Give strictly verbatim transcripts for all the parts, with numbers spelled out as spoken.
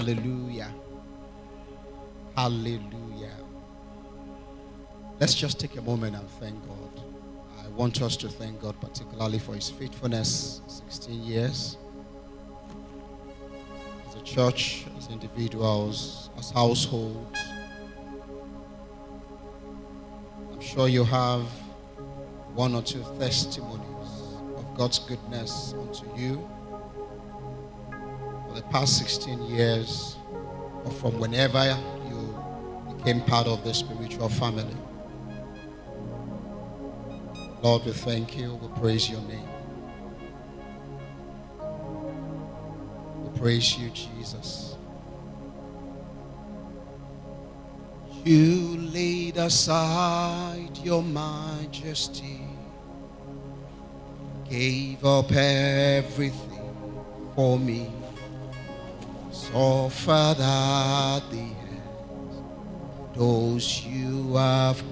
Hallelujah. Hallelujah. Let's just take a moment and thank God. I want us to thank God particularly for his faithfulness, sixteen years. As a church, as individuals, as households. I'm sure you have one or two testimonies of God's goodness unto you for the past sixteen years, or from whenever you became part of the spiritual family. Lord, we thank you. We praise your name. We praise you, Jesus. You laid aside your majesty, gave up everything for me, suffered at the hands of those you have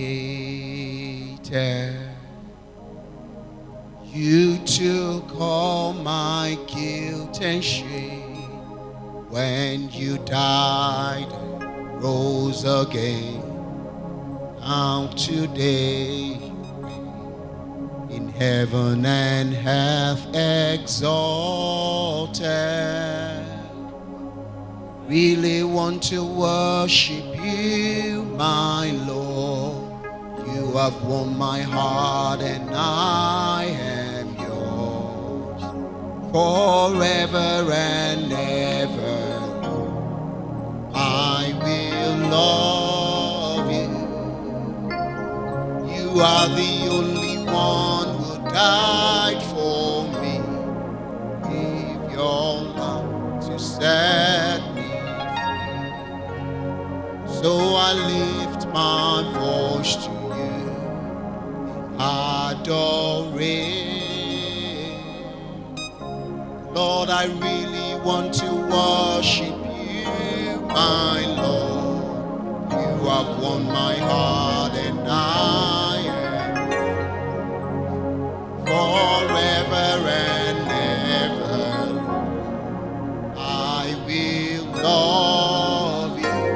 created. You took all my guilt and shame when you died and rose again. Now today in heaven and earth exalted. Really want to worship you, my Lord. You have won my heart and I am yours forever and ever. I will love you. You are the only one who died for me. Give your love to set me free. So I lift my voice to adoration. Lord, I really want to worship you, my Lord. You have won my heart and I am forever and ever. I will love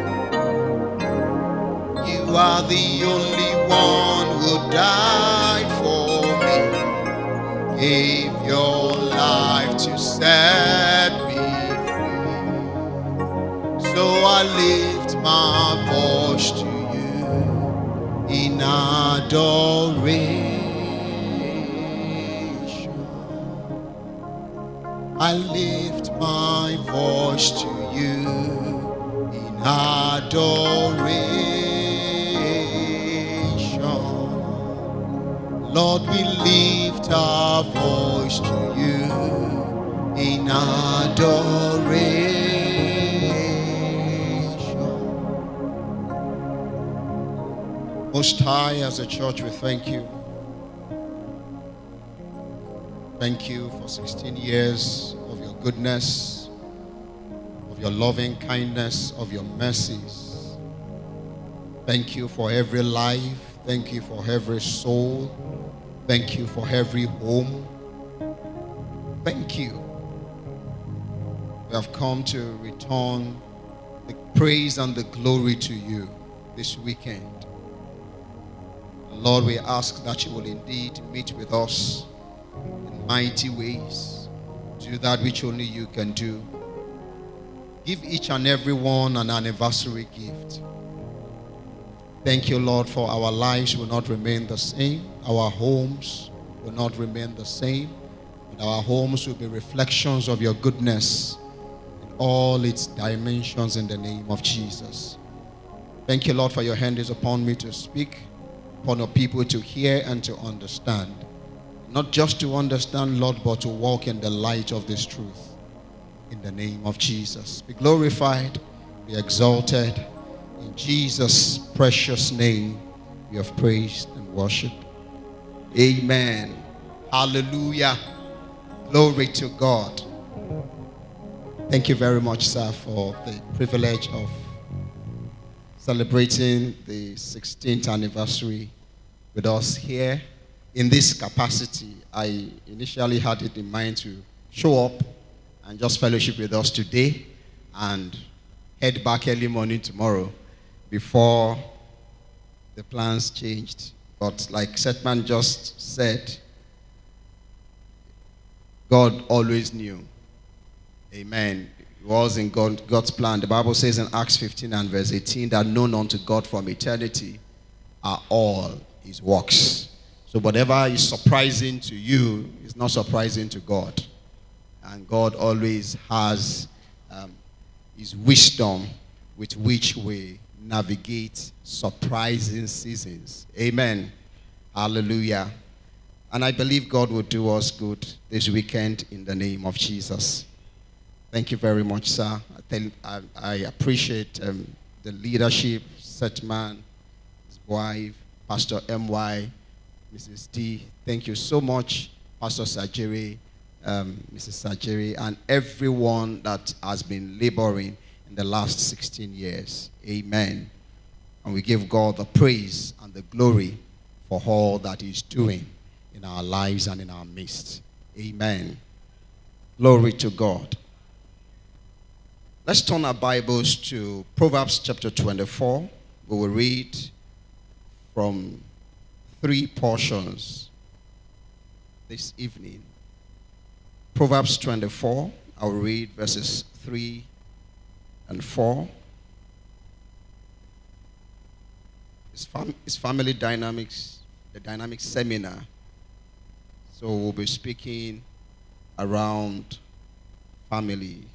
you. You are the only one who died for me, gave your life to set me free. So I lift my voice to you in adoration. I lift my voice to you in adoration. Lord, we lift our voice to you in adoration. Most High, as a church, we thank you. Thank you for sixteen years of your goodness, of your loving kindness, of your mercies. Thank you for every life. Thank you for every soul. Thank you for every home. Thank you. We have come to return the praise and the glory to you this weekend. Lord, we ask that you will indeed meet with us in mighty ways. Do that which only you can do. Give each and every one an anniversary gift. Thank you, Lord, for our lives will not remain the same. Our homes will not remain the same. But our homes will be reflections of your goodness in all its dimensions in the name of Jesus. Thank you, Lord, for your hand is upon me to speak, upon your people to hear and to understand. Not just to understand, Lord, but to walk in the light of this truth. In the name of Jesus. Be glorified, be exalted. In Jesus' precious name, we have praised and worshiped. Amen. Hallelujah. Glory to God. Thank you very much, sir, for the privilege of celebrating the sixteenth anniversary with us here. In this capacity, I initially had it in mind to show up and just fellowship with us today. and head back early morning tomorrow before the plans changed. But like Setman just said, God always knew. Amen. It was in God, God's plan. The Bible says in Acts fifteen and verse eighteen that known unto God from eternity are all his works. So whatever is surprising to you is not surprising to God. And God always has um, his wisdom with which we navigate surprising seasons. Amen. Hallelujah. And I believe God will do us good this weekend in the name of Jesus. Thank you very much, sir. I, tell, I, I appreciate um, the leadership, Setman, his wife, Pastor M Y, Missus D. Thank you so much, Pastor Sajiri, um, Missus Sajiri, and everyone that has been laboring in the last sixteen years. Amen. And we give God the praise and the glory for all that he's doing in our lives and in our midst. Amen. Glory to God. Let's turn our Bibles to Proverbs chapter twenty-four. We will read from three portions this evening. Proverbs twenty-four, I'll read verses three and four. It's, fam- it's Family Dynamics, the Dynamic Seminar. So we'll be speaking around family.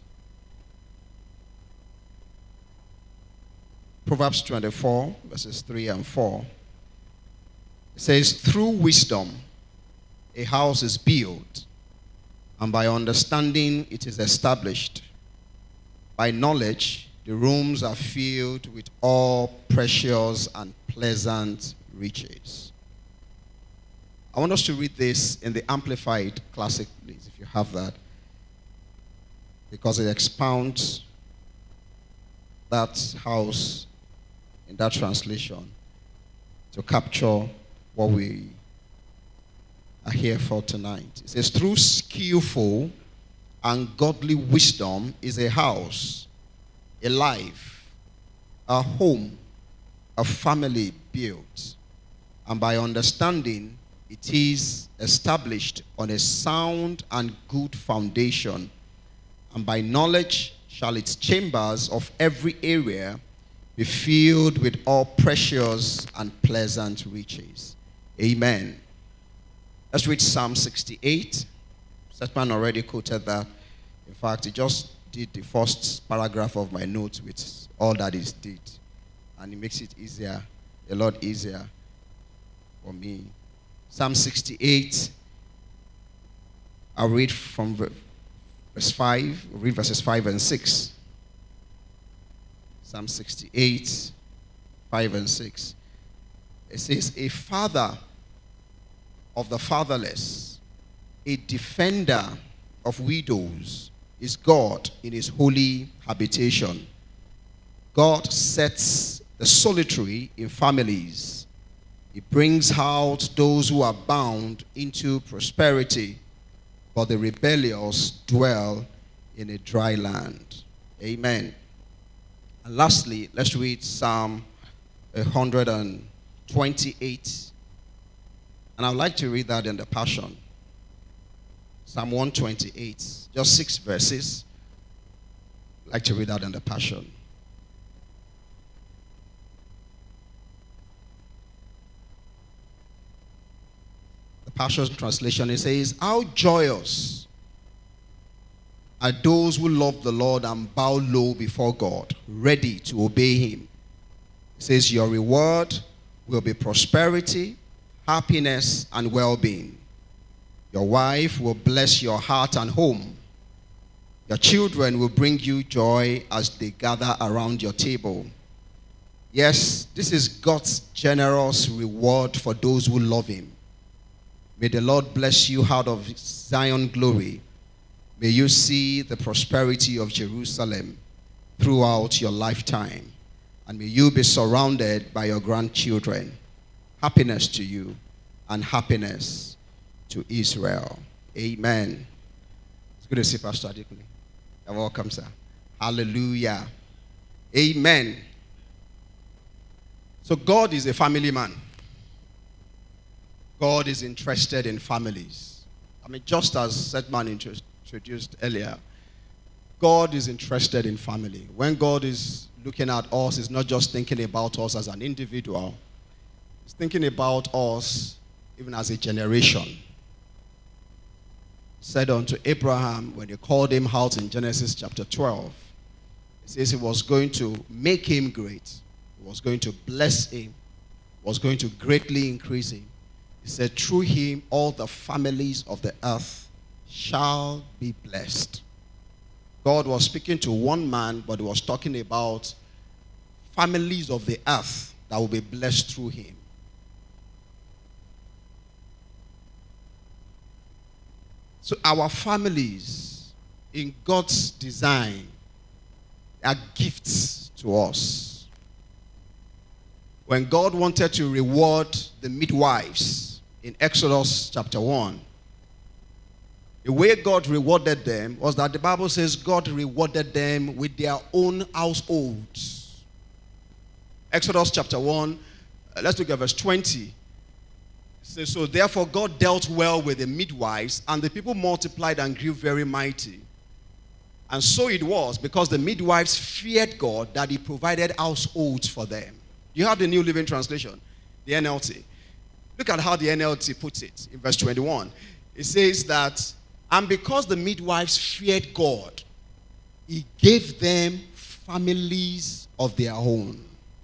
Proverbs twenty-four, verses three and four. It says, through wisdom a house is built, and by understanding it is established. By knowledge the rooms are filled with all precious and pleasant riches. I want us to read this in the Amplified Classic, please, if you have that, because it expounds that house in that translation to capture what we are here for tonight. It says, through skillful and godly wisdom is a house, a life, a home, a family built, and by understanding it is established on a sound and good foundation, and by knowledge shall its chambers of every area be filled with all precious and pleasant riches. Amen. Let's read Psalm sixty-eight. Setman already quoted that. In fact, he just did the first paragraph of my notes with all that he did. And it makes it easier, a lot easier for me. Psalm sixty-eight, I'll read from verse five, we'll read verses five and six. Psalm sixty-eight, five and six. It says, a father of the fatherless, a defender of widows, is God in his holy habitation. God sets the solitary in families. He brings out those who are bound into prosperity, but the rebellious dwell in a dry land. Amen. And lastly, let's read Psalm one twenty-eight. And I'd like to read that in the Passion. Psalm one twenty-eight, just six verses. I'd like to read that in the Passion. The Passion translation, it says, how joyous are those who love the Lord and bow low before God, ready to obey him. It says, your reward will be prosperity, happiness, and well-being. Your wife will bless your heart and home. Your children will bring you joy as they gather around your table. Yes, this is God's generous reward for those who love him. May the Lord bless you out of Zion glory. May you see the prosperity of Jerusalem throughout your lifetime. And may you be surrounded by your grandchildren. Happiness to you and happiness to Israel. Amen. It's good to see Pastor Adikuni. You're welcome, sir. Hallelujah. Amen. So God is a family man. God is interested in families. I mean, just as Setman introduced earlier, God is interested in family. When God is looking at us, he's not just thinking about us as an individual. He's thinking about us even as a generation. Said unto Abraham, when he called him out in Genesis chapter twelve, he says he was going to make him great. He was going to bless him. Was going to greatly increase him. He said, through him all the families of the earth shall be blessed. God was speaking to one man, but he was talking about families of the earth that will be blessed through him. So our families, in God's design, are gifts to us. When God wanted to reward the midwives in Exodus chapter one, the way God rewarded them was that the Bible says God rewarded them with their own households. Exodus chapter one, uh, let's look at verse twenty. So, so therefore God dealt well with the midwives, and the people multiplied and grew very mighty. And so it was, because the midwives feared God, that he provided households for them. You have the New Living Translation, the N L T. Look at how the N L T puts it in verse twenty-one. It says that, and because the midwives feared God, he gave them families of their own.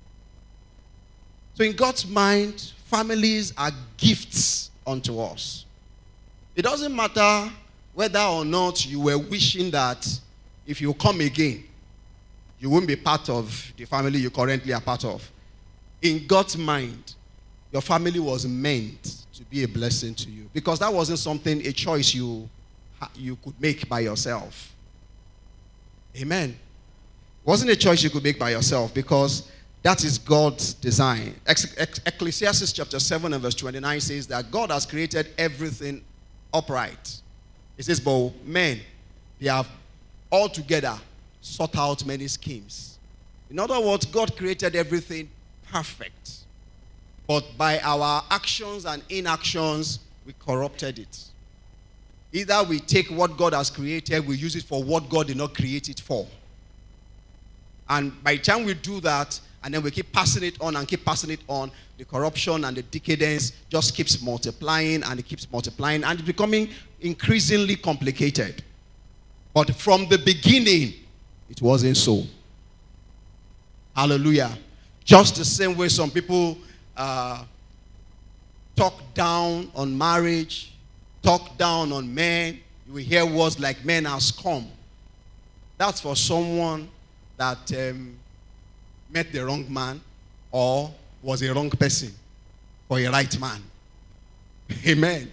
So in God's mind, families are gifts unto us. It doesn't matter whether or not you were wishing that if you come again, you won't be part of the family you currently are part of. In God's mind, your family was meant to be a blessing to you, because that wasn't something, a choice you, you could make by yourself. Amen. It wasn't a choice you could make by yourself, because that is God's design. Ecclesiastes chapter seven and verse twenty-nine says that God has created everything upright. It says, but men, they have altogether sought out many schemes. In other words, God created everything perfect. But by our actions and inactions, we corrupted it. Either we take what God has created, we use it for what God did not create it for. And by the time we do that, and then we keep passing it on and keep passing it on, the corruption and the decadence just keeps multiplying and it keeps multiplying, and it's becoming increasingly complicated. But from the beginning, it wasn't so. Hallelujah. Just the same way some people uh, talk down on marriage, talk down on men. You will hear words like men are scum. That's for someone that um, met the wrong man or was a wrong person for a right man. Amen.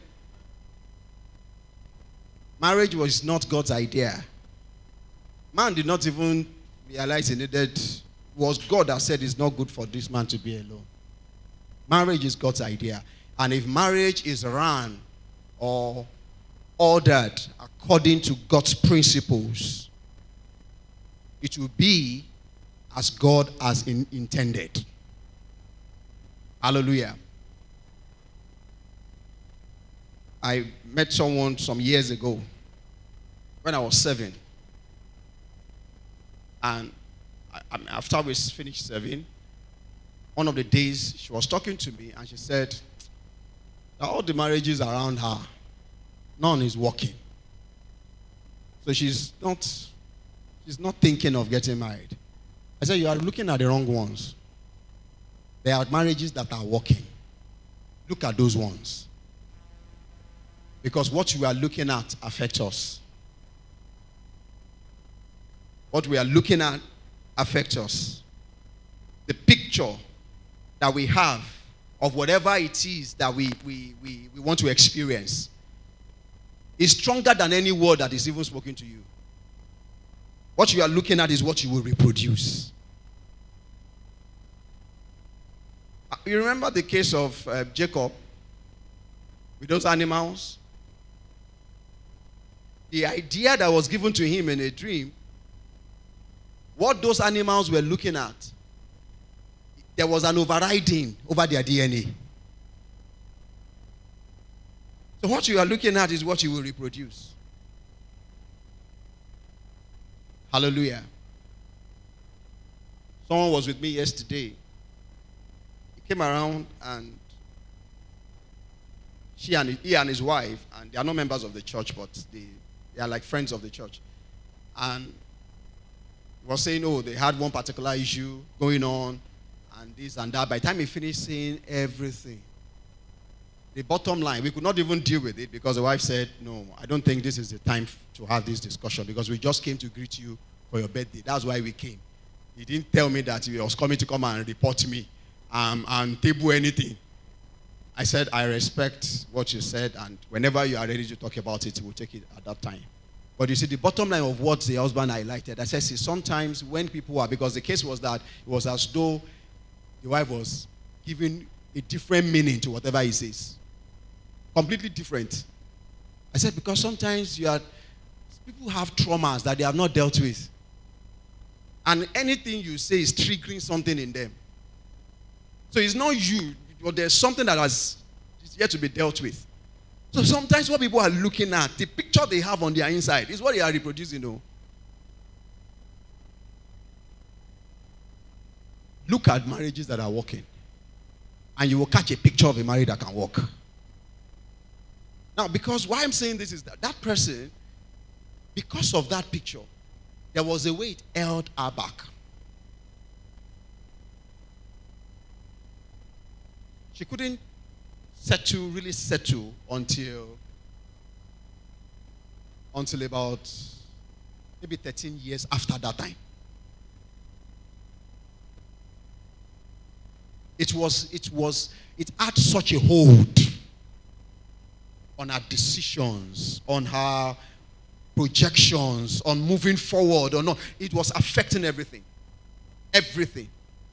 Marriage was not God's idea. Man did not even realize he needed, it was God that said it's not good for this man to be alone. Marriage is God's idea. And if marriage is run or ordered according to God's principles, it will be as God has in, intended. Hallelujah. I met someone some years ago when I was seven. And I, I, after we finished serving, one of the days she was talking to me and she said that all the marriages around her, none is working. So she's not, she's not thinking of getting married. I said, you are looking at the wrong ones. There are marriages that are working. Look at those ones. Because what you are looking at affects us. What we are looking at affects us. The picture that we have of whatever it is that we, we, we, we want to experience is stronger than any word that is even spoken to you. What you are looking at is what you will reproduce. You remember the case of uh, Jacob with those animals? The idea that was given to him in a dream What those animals were looking at, there was an overriding over their D N A. So what you are looking at is what you will reproduce. Hallelujah. Someone was with me yesterday. He came around and she and he and his wife, and they are not members of the church, but they, they are like friends of the church. And he was saying, oh, they had one particular issue going on, and this and that. By the time he finished saying everything, the bottom line, we could not even deal with it because the wife said, no, I don't think this is the time to have this discussion because we just came to greet you for your birthday. That's why we came. He didn't tell me that he was coming to come and report me um, and table anything. I said, I respect what you said, and whenever you are ready to talk about it, we'll take it at that time. But you see, the bottom line of what the husband highlighted, I said, see, sometimes when people are, because the case was that it was as though the wife was giving a different meaning to whatever he says. Completely different. I said, because sometimes you are, people have traumas that they have not dealt with. And anything you say is triggering something in them. So it's not you, but there's something that has is yet to be dealt with. So sometimes what people are looking at, the picture they have on their inside, is what they are reproducing. Though. Look at marriages that are working, and you will catch a picture of a marriage that can work. Now, because why I'm saying this is that that person, because of that picture, there was a way it held her back. She couldn't settle, really settle until, until about maybe thirteen years after that time. It was, it was, it had such a hold on her decisions, on her projections, on moving forward or not. It was affecting everything. Everything.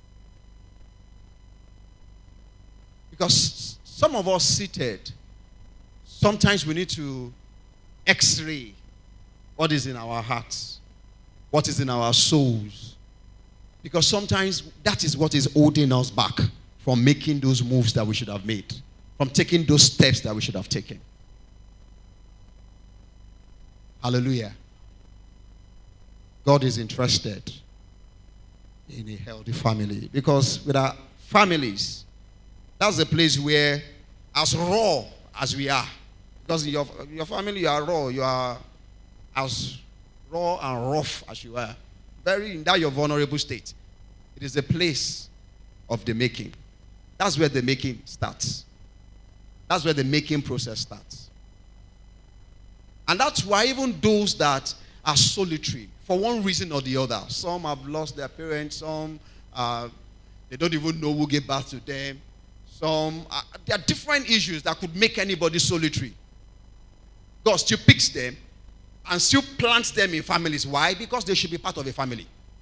Because some of us seated, sometimes we need to x-ray what is in our hearts, what is in our souls. Because sometimes that is what is holding us back from making those moves that we should have made, from taking those steps that we should have taken. Hallelujah. God is interested in a healthy family. Because with our families, that's the place where, as raw as we are, because in your, your family you are raw, you are as raw and rough as you are. Very in that your vulnerable state. It is a place of the making. That's where the making starts. That's where the making process starts. And that's why even those that are solitary, for one reason or the other, some have lost their parents, some uh, they don't even know who gave birth to them. Some uh, there are different issues that could make anybody solitary. God still picks them and still plants them in families. Why? Because they should be part of a family.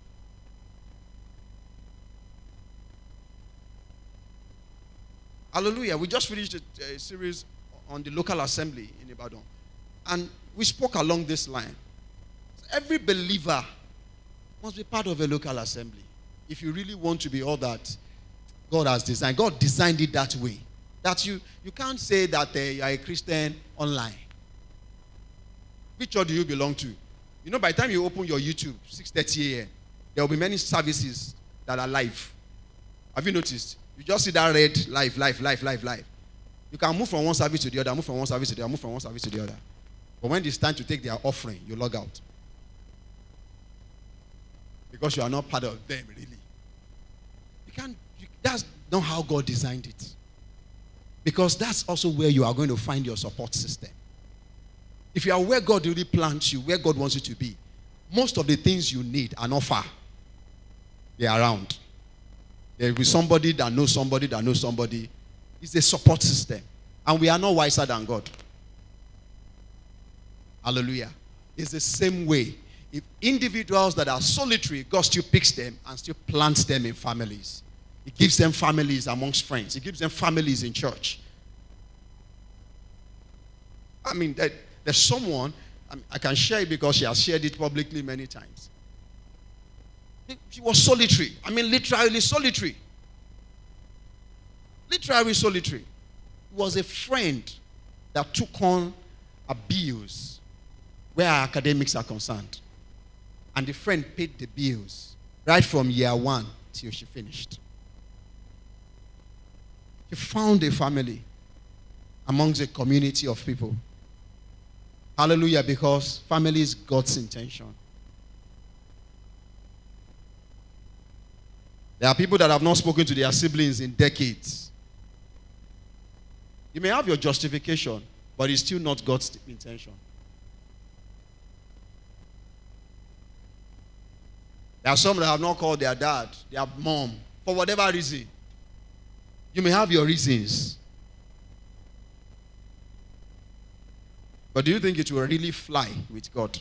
Hallelujah. We just finished a, a series on the local assembly in Ibadan. And we spoke along this line. Every believer must be part of a local assembly. If you really want to be all that God has designed. God designed it that way. That you, you can't say that uh, you are a Christian online. Which church do you belong to? You know, by the time you open your YouTube, six thirty a.m., there will be many services that are live. Have you noticed? You just see that red, live, live, live, live, live. You can move from one service to the other, move from one service to the other, move from one service to the other. But when it's time to take their offering, you log out. Because you are not part of them, really. You can't, you, that's not how God designed it. Because that's also where you are going to find your support system. If you are where God really plants you, where God wants you to be, most of the things you need are not far. They are around. There will be somebody that knows somebody that knows somebody. It's a support system. And we are not wiser than God. Hallelujah. It's the same way. If individuals that are solitary, God still picks them and still plants them in families. He gives them families amongst friends. He gives them families in church. I mean, there, there's someone, I, mean, I can share it because she has shared it publicly many times. She was solitary. I mean, literally solitary. Literally solitary. It was a friend that took on abuse where our academics are concerned. And the friend paid the bills right from year one till she finished. She found a family amongst a community of people. Hallelujah, because family is God's intention. There are people that have not spoken to their siblings in decades. You may have your justification, but it's still not God's intention. There are some that have not called their dad, their mom, for whatever reason. You may have your reasons. But do you think it will really fly with God?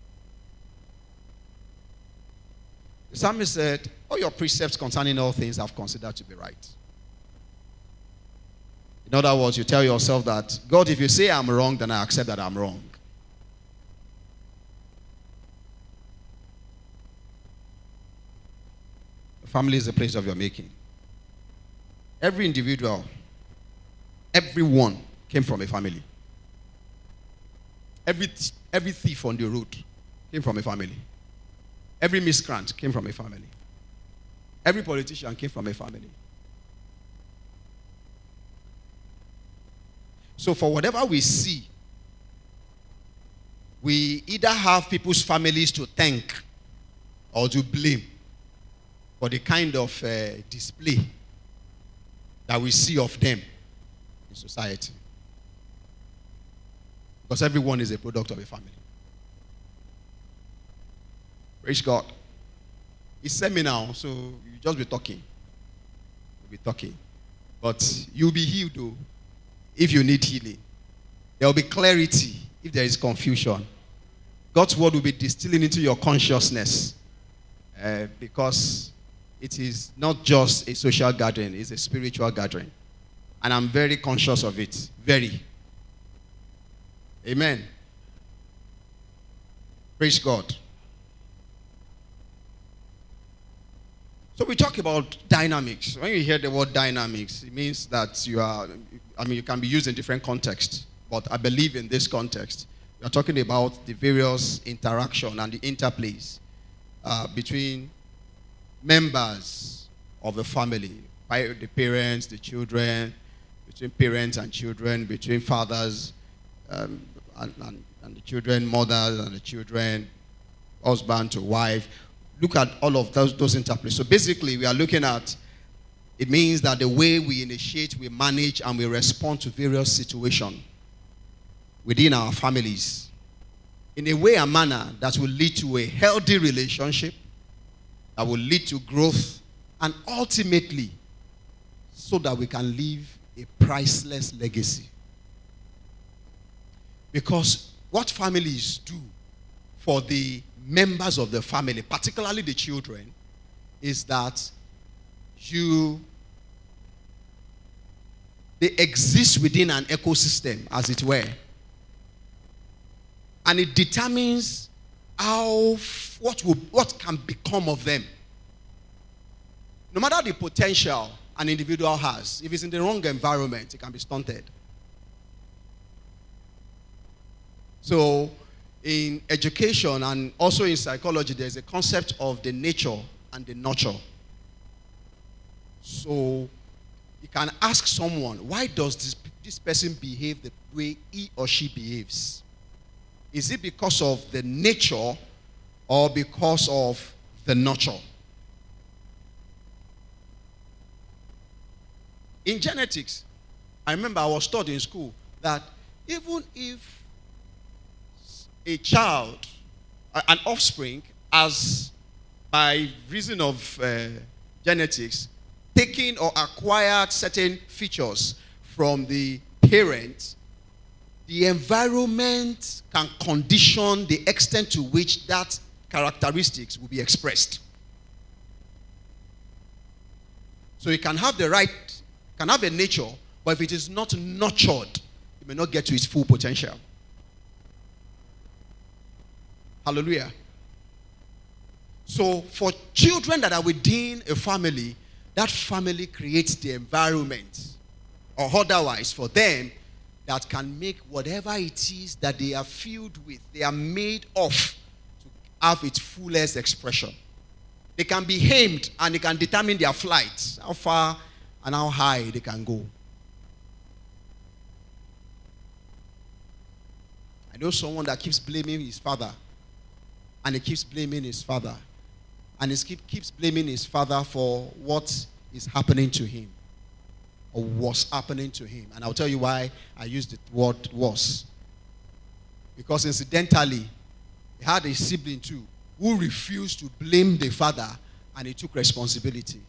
The psalmist said, all your precepts concerning all things I've considered to be right. In other words, you tell yourself that, God, if you say I'm wrong, then I accept that I'm wrong. The family is a place of your making. Every individual, everyone came from a family. Every, every thief on the road came from a family. Every miscreant came from a family. Every politician came from a family. So for whatever we see, we either have people's families to thank or to blame for the kind of uh, display that we see of them in society. Because everyone is a product of a family. Praise God. It's seminar, so you just be talking. You'll be talking. But you'll be healed though, if you need healing. There will be clarity if there is confusion. God's word will be distilling into your consciousness. Uh, because it is not just a social gathering, it's a spiritual gathering. And I'm very conscious of it. Very. Amen. Praise God. So we talk about dynamics. When you hear the word dynamics, it means that you are, I mean, you can be used in different contexts. But I believe in this context, we are talking about the various interaction and the interplays uh, between members of a family, the parents, the children, between parents and children, between fathers um, and, and, and the children, mothers and the children, husband to wife. Look at all of those, those interplays. So basically, we are looking at, it means that the way we initiate, we manage, and we respond to various situations within our families in a way and manner that will lead to a healthy relationship, that will lead to growth, and ultimately, so that we can leave a priceless legacy. Because what families do for the members of the family, particularly the children, is that you they exist within an ecosystem, as it were, and it determines how what will what can become of them. No matter the potential an individual has, if it's in the wrong environment, it can be stunted. So in education and also in psychology, there's a concept of the nature and the nurture. So you can ask someone, why does this, this person behave the way he or she behaves? Is it because of the nature or because of the nurture? In genetics, I remember I was taught in school that even if a child, an offspring, has, by reason of uh, genetics, taken or acquired certain features from the parent, the environment can condition the extent to which that characteristics will be expressed. So you can have the right, can have a nature, but if it is not nurtured, it may not get to its full potential. Hallelujah. So for children that are within a family, that family creates the environment, or otherwise for them, that can make whatever it is that they are filled with, they are made of, to have its fullest expression. They can be aimed and they can determine their flight, how far and how high they can go. I know someone that keeps blaming his father, and he keeps blaming his father, and he keep, keeps blaming his father for what is happening to him, or was happening to him. And I'll tell you why I used the word was. Because incidentally, he had a sibling too, who refused to blame the father, and he took responsibility.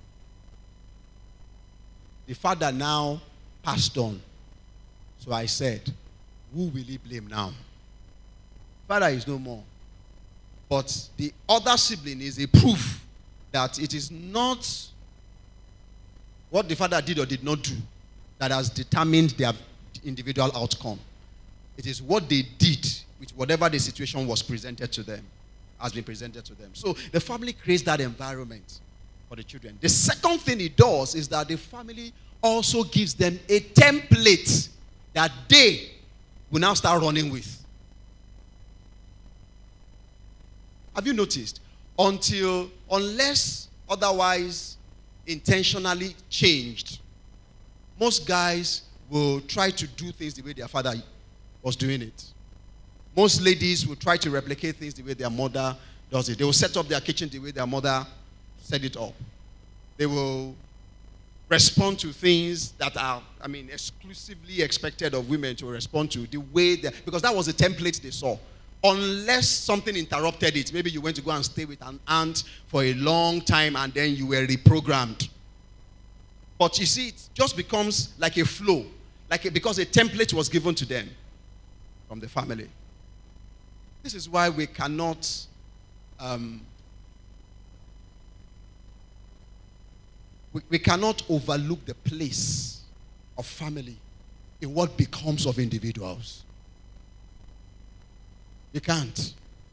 The father now passed on. So I said, who will he blame now? Father is no more. But the other sibling is a proof that it is not what the father did or did not do that has determined their individual outcome. It is what they did with whatever the situation was presented to them, has been presented to them. So the family creates that environment for the children. The second thing it does is that the family also gives them a template that they will now start running with. Have you noticed? Until, unless otherwise intentionally changed, most guys will try to do things the way their father was doing it. Most ladies will try to replicate things the way their mother does it. They will set up their kitchen the way their mother set it up. They will respond to things that are, I mean, exclusively expected of women to respond to the way they, because that was the template they saw. Unless something interrupted it. Maybe you went to go and stay with an aunt for a long time and then you were reprogrammed. But you see, it just becomes like a flow. Like a, because a template was given to them from the family. This is why we cannot um, we, we cannot overlook the place of family in what becomes of individuals. You can't.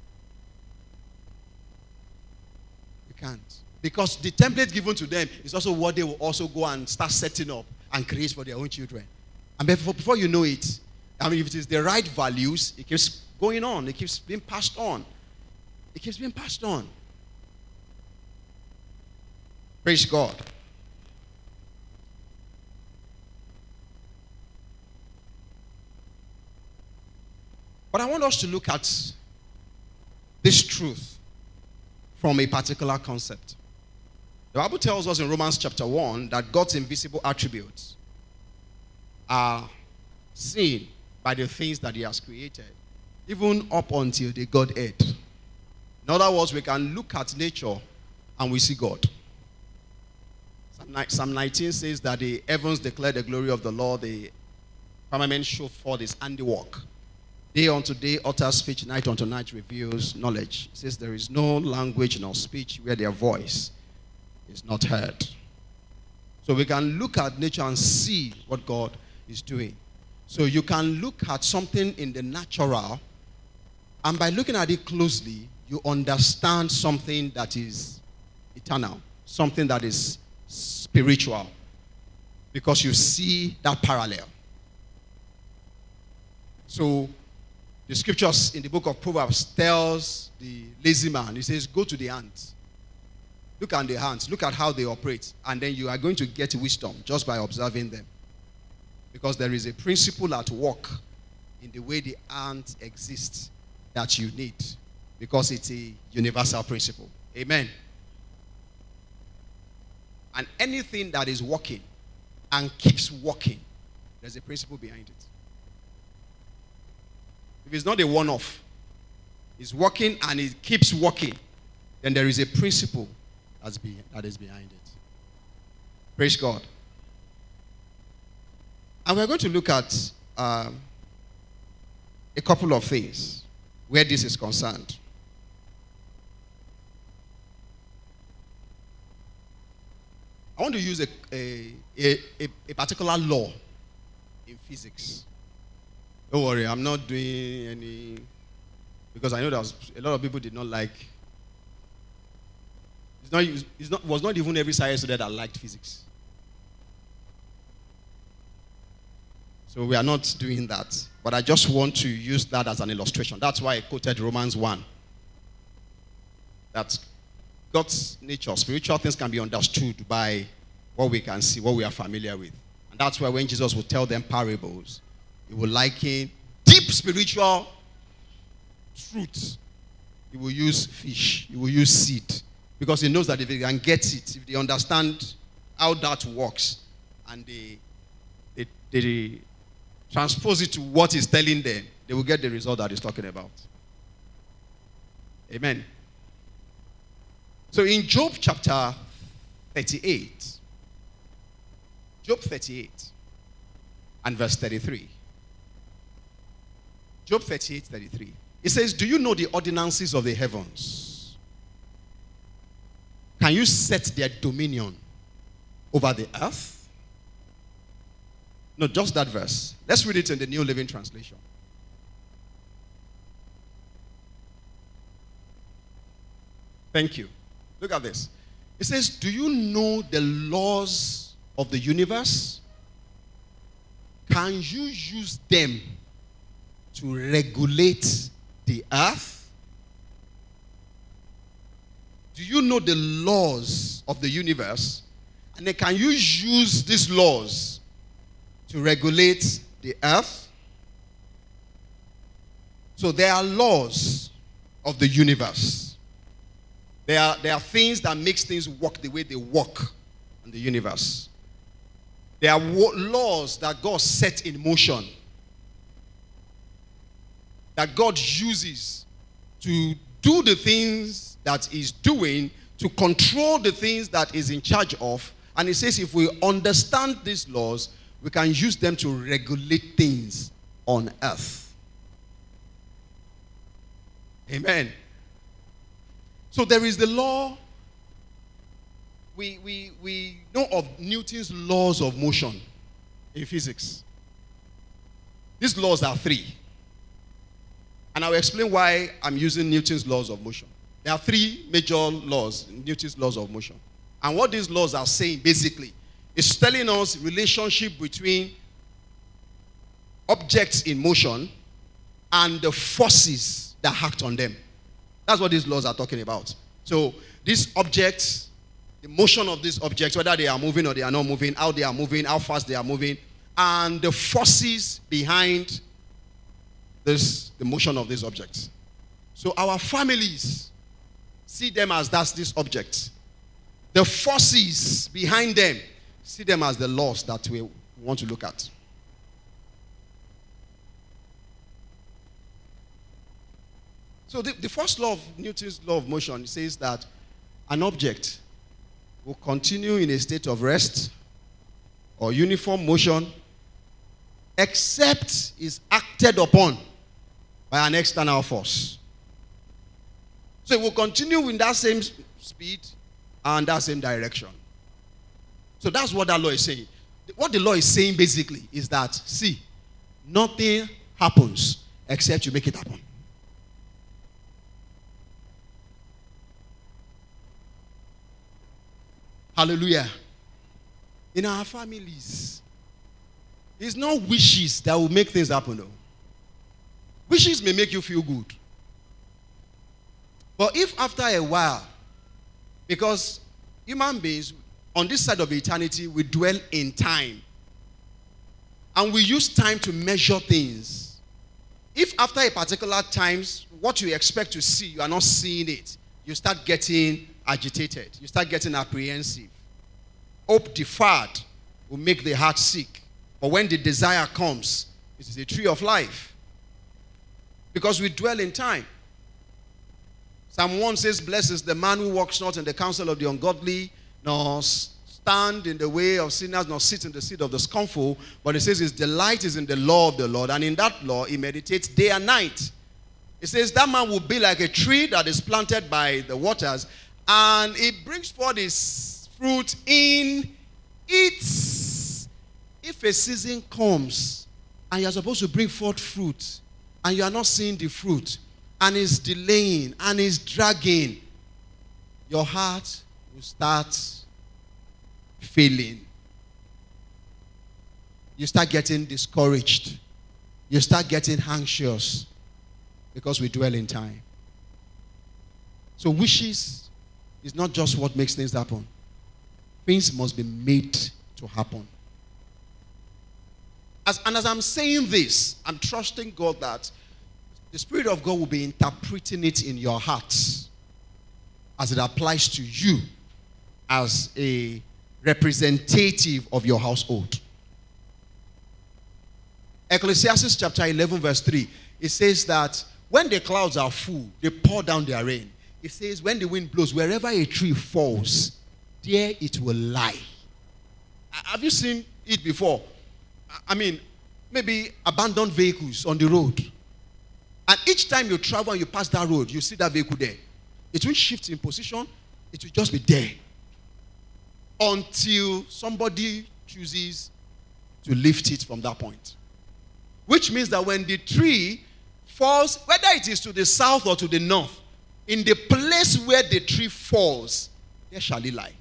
You can't. Because the template given to them is also what they will also go and start setting up and create for their own children. And before, before you know it, I mean, if it is the right values, it keeps going on. It keeps being passed on. It keeps being passed on. Praise God. But I want us to look at this truth from a particular concept. The Bible tells us in Romans chapter one that God's invisible attributes are seen by the things that he has created, even up until the Godhead. In other words, we can look at nature and we see God. Psalm nineteen says that the heavens declare the glory of the Lord, the firmament show forth his handiwork. Day unto day utters speech, night unto night reveals knowledge. It says there is no language nor speech where their voice is not heard. So we can look at nature and see what God is doing. So you can look at something in the natural, and by looking at it closely, you understand something that is eternal, something that is spiritual, because you see that parallel. So the scriptures in the book of Proverbs tells the lazy man, he says, go to the ants. Look at the ants. Look at how they operate. And then you are going to get wisdom just by observing them. Because there is a principle at work in the way the ant exists that you need. Because it's a universal principle. Amen. And anything that is working and keeps working, there's a principle behind it. If it's not a one-off, it's working and it keeps working, then there is a principle that's be, that is behind it. Praise God. And we're going to look at um, a couple of things where this is concerned. I want to use a, a, a, a particular law in physics. Don't worry, I'm not doing any, because I know that a lot of people did not like It's not, it's not, it was not even every science student that liked physics. So we are not doing that. But I just want to use that as an illustration. That's why I quoted Romans one. That God's nature, spiritual things can be understood by what we can see, what we are familiar with. And that's why when Jesus would tell them parables, he will liken deep spiritual truth. He will use fish. He will use seed. Because he knows that if they can get it, if they understand how that works, and they, they, they transpose it to what he's telling them, they will get the result that he's talking about. Amen. So in Job chapter thirty-eight, Job thirty-eight and verse thirty-three. Job thirty-eight, thirty-three. It says, do you know the ordinances of the heavens? Can you set their dominion over the earth? No, just that verse. Let's read it in the New Living Translation. Thank you. Look at this. It says, do you know the laws of the universe? Can you use them to regulate the earth? Do you know the laws of the universe? And then can you use these laws to regulate the earth? So there are laws of the universe. There are, there are things that makes things work the way they work in the universe. There are laws that God set in motion, that God uses to do the things that he's doing, to control the things that he's in charge of. And he says if we understand these laws, we can use them to regulate things on earth. Amen. So there is the law. We, we, we know of Newton's laws of motion in physics. These laws are three. And I'll explain why I'm using Newton's laws of motion. There are three major laws, Newton's laws of motion. And what these laws are saying basically is telling us relationship between objects in motion and the forces that act on them. That's what these laws are talking about. So these objects, the motion of these objects, whether they are moving or they are not moving, how they are moving, how fast they are moving, and the forces behind this, the motion of these objects. So our families see them as that's these objects. The forces behind them, see them as the laws that we want to look at. So the, the first law of Newton's law of motion says that an object will continue in a state of rest or uniform motion except is acted upon by an external force. So it will continue in that same speed and that same direction. So that's what that law is saying. What the law is saying basically is that, see, nothing happens except you make it happen. Hallelujah. In our families, it's not wishes that will make things happen, though. Wishes may make you feel good. But if after a while, because human beings on this side of eternity, we dwell in time. And we use time to measure things. If after a particular time, what you expect to see, you are not seeing it, you start getting agitated. You start getting apprehensive. Hope deferred will make the heart sick. But when the desire comes, it is a tree of life. Because we dwell in time. Psalm one says, blessed is the man who walks not in the counsel of the ungodly, nor stand in the way of sinners, nor sit in the seat of the scornful. But it says his delight is in the law of the Lord, and in that law he meditates day and night. It says that man will be like a tree that is planted by the waters, and it brings forth its fruit in its. If a season comes and you are supposed to bring forth fruit and you are not seeing the fruit and it's delaying and it's dragging, your heart you start failing. You start getting discouraged. You start getting anxious because we dwell in time. So wishes is not just what makes things happen. Things must be made to happen. As, and as I'm saying this, I'm trusting God that the Spirit of God will be interpreting it in your hearts as it applies to you as a representative of your household. Ecclesiastes chapter eleven verse three, it says that when the clouds are full, they pour down their rain. It says when the wind blows, wherever a tree falls, there it will lie. Have you seen it before? I mean, maybe abandoned vehicles on the road. And each time you travel and you pass that road, you see that vehicle there. It will shift in position. It will just be there. Until somebody chooses to lift it from that point. Which means that when the tree falls, whether it is to the south or to the north, in the place where the tree falls, there shall it lie.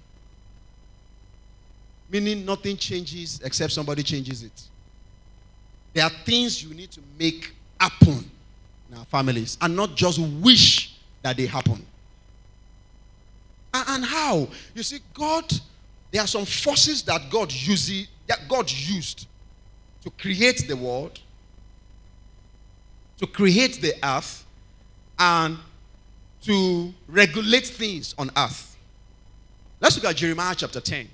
Meaning nothing changes except somebody changes it. There are things you need to make happen in our families and not just wish that they happen. And, and how? You see, God, there are some forces that God uses, that God used to create the world, to create the earth, and to regulate things on earth. Let's look at Jeremiah chapter ten.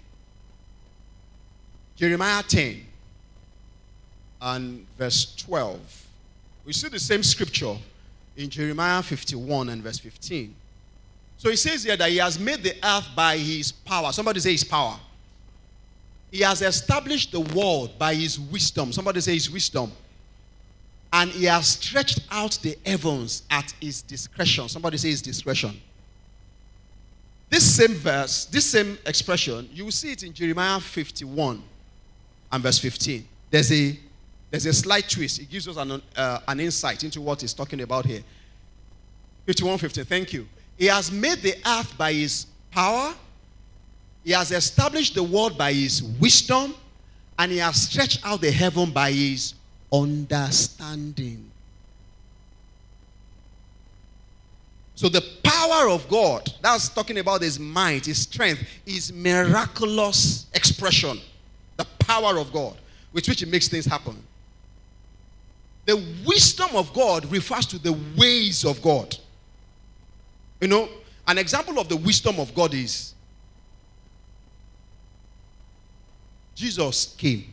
Jeremiah ten and verse twelve. We see the same scripture in Jeremiah fifty-one and verse fifteen. So he says here that he has made the earth by his power. Somebody say his power. He has established the world by his wisdom. Somebody say his wisdom. And he has stretched out the heavens at his discretion. Somebody say his discretion. This same verse, this same expression, you will see it in Jeremiah fifty-one and verse fifteen. There's a, there's a slight twist. It gives us an, uh, an insight into what he's talking about here. fifty-one fifteen, thank you. He has made the earth by his power. He has established the world by his wisdom. And he has stretched out the heaven by his understanding. So the power of God, that's talking about his might, his strength, his miraculous expression. The power of God, with which he makes things happen. The wisdom of God refers to the ways of God. You know, an example of the wisdom of God is Jesus came.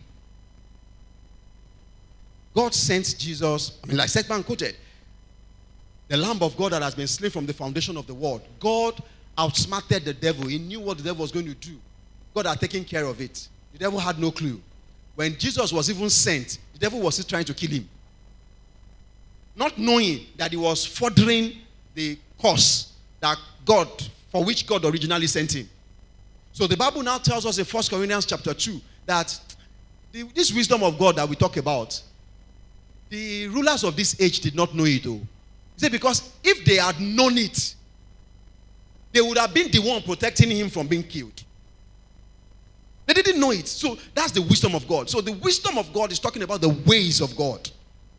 God sent Jesus, I mean, like Setman quoted, the Lamb of God that has been slain from the foundation of the world. God outsmarted the devil. He knew what the devil was going to do. God had taken care of it. The devil had no clue. When Jesus was even sent, the devil was still trying to kill him. Not knowing that he was furthering the cause that God, for which God originally sent him. So the Bible now tells us in First Corinthians chapter two that the, this wisdom of God that we talk about, the rulers of this age did not know it though. He said because if they had known it, they would have been the one protecting him from being killed. They didn't know it. So that's the wisdom of God. So the wisdom of God is talking about the ways of God.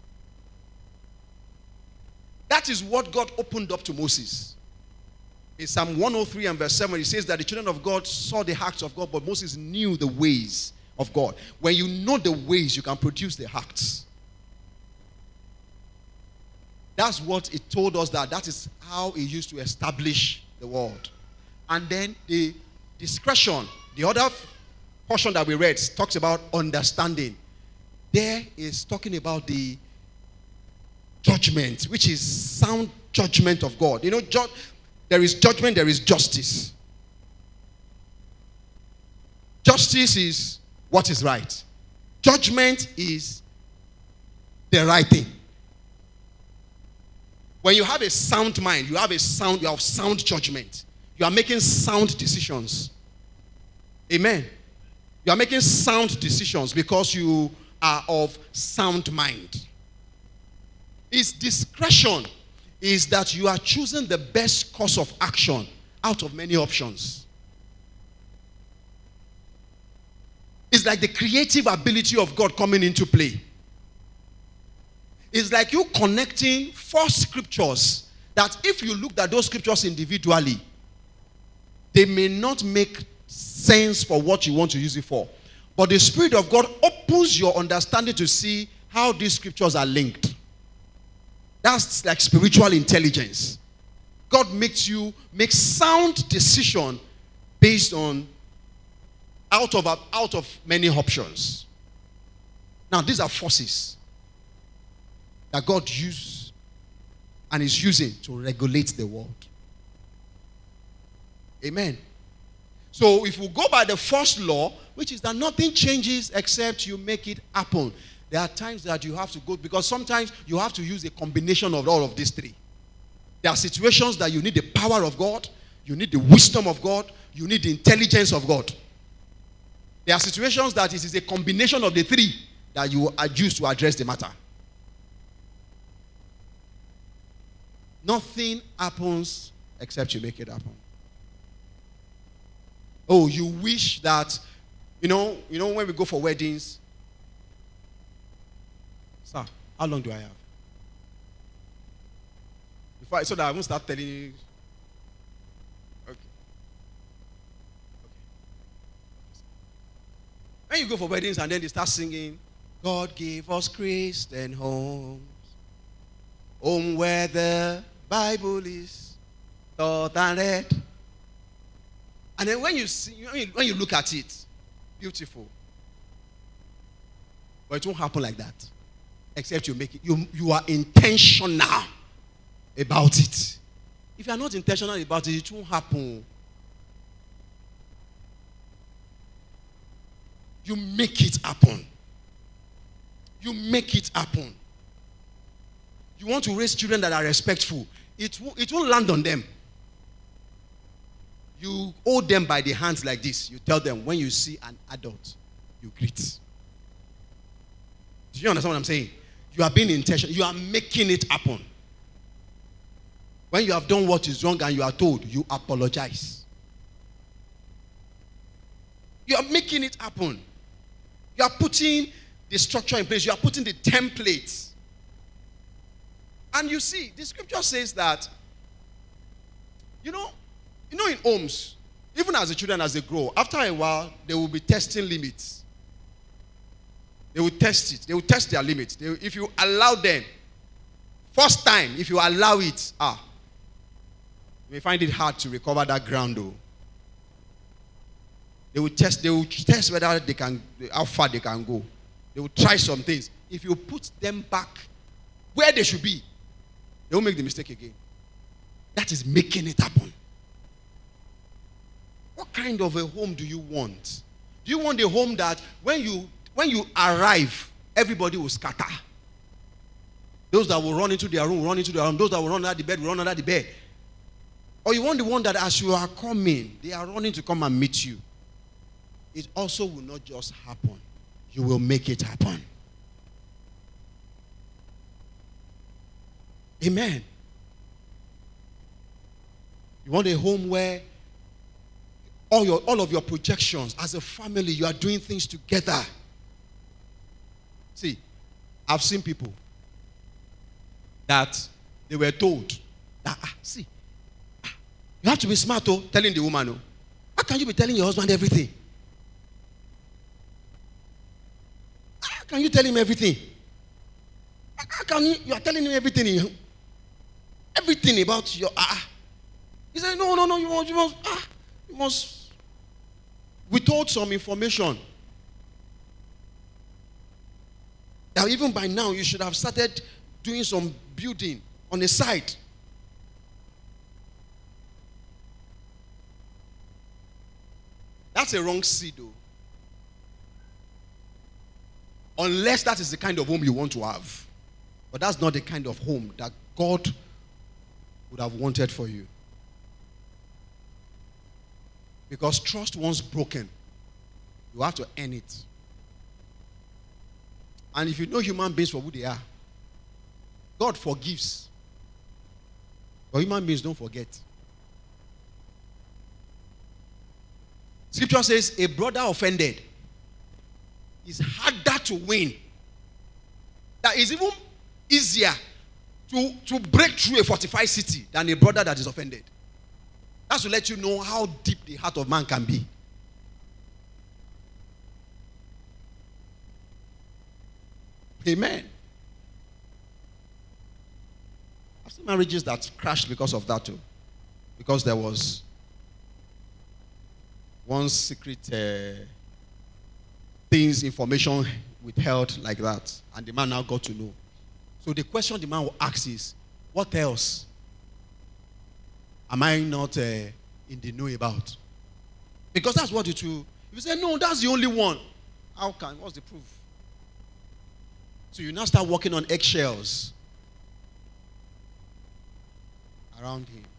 That is what God opened up to Moses. In Psalm one oh three and verse seven, it says that the children of God saw the acts of God, but Moses knew the ways of God. When you know the ways, you can produce the acts. That's what it told us, that that is how he used to establish the world. And then the discretion, the other portion that we read talks about understanding. There is talking about the judgment, which is sound judgment of God. You know, ju- there is judgment, there is justice. Justice is what is right. Judgment is the right thing. When you have a sound mind, you have a sound, you have sound judgment. You are making sound decisions. Amen. You are making sound decisions because you are of sound mind. Its discretion is that you are choosing the best course of action out of many options. It's like the creative ability of God coming into play. It's like you connecting four scriptures that if you looked at those scriptures individually, they may not make sense for what you want to use it for. But the Spirit of God opens your understanding to see how these scriptures are linked. That's like spiritual intelligence. God makes you make sound decision based on out of out of many options. Now, these are forces that God uses and is using to regulate the world. Amen. So if we go by the first law, which is that nothing changes except you make it happen. There are times that you have to go, because sometimes you have to use a combination of all of these three. There are situations that you need the power of God, you need the wisdom of God, you need the intelligence of God. There are situations that it is a combination of the three that you are used to address the matter. Nothing happens except you make it happen. Oh, you wish that, you know, you know when we go for weddings, sir, how long do I have? Before I, so that I won't start telling you. Okay. Okay. When you go for weddings and then they start singing, God gave us Christian homes, home where the Bible is taught and read. And then when you see, when you, when you look at it, beautiful. But it won't happen like that. Except you make it, you, you are intentional about it. If you are not intentional about it, it won't happen. You make it happen. You make it happen. You want to raise children that are respectful. It, it won't land on them. You hold them by the hands like this. You tell them, when you see an adult, you greet. Do you understand what I'm saying? You are being intentional. You are making it happen. When you have done what is wrong and you are told, you apologize. You are making it happen. You are putting the structure in place. You are putting the templates. And you see, the scripture says that, you know, you know in homes, even as the children, as they grow, after a while, they will be testing limits. They will test it. They will test their limits. They will, if you allow them, first time, if you allow it, ah, you may find it hard to recover that ground, though. They will test. They will test whether they can, how far they can go. They will try some things. If you put them back where they should be, they will make the mistake again. That is making it happen. What kind of a home do you want? Do you want a home that when you when you arrive, everybody will scatter? Those that will run into their room, run into their room. Those that will run under the bed, will run under the bed. Or you want the one that as you are coming, they are running to come and meet you. It also will not just happen. You will make it happen. Amen. You want a home where all your all of your projections as a family, you are doing things together. See, I've seen people that they were told that, ah, see, ah, you have to be smart, oh, telling the woman, oh. How can you be telling your husband everything? How can you tell him everything? How can you, you are telling him everything, everything about your, ah. He said, no, no, no, you must, you must, ah, you must withhold some information. That even by now, you should have started doing some building on the side. That's a wrong seed, though. Unless that is the kind of home you want to have. But that's not the kind of home that God would have wanted for you. Because trust once broken, you have to earn it. And if you know human beings for who they are, God forgives. But human beings don't forget. Scripture says, a brother offended is harder to win. That is even easier to, to break through a fortified city than a brother that is offended. That's to let you know how deep the heart of man can be. Amen. I've seen marriages that crashed because of that too. Because there was one secret uh, things, information withheld like that. And the man now got to know. So the question the man will ask is, what else am I not uh, in the know about? Because that's what it will. If you say, no, that's the only one. How can? What's the proof? So you now start working on eggshells around him.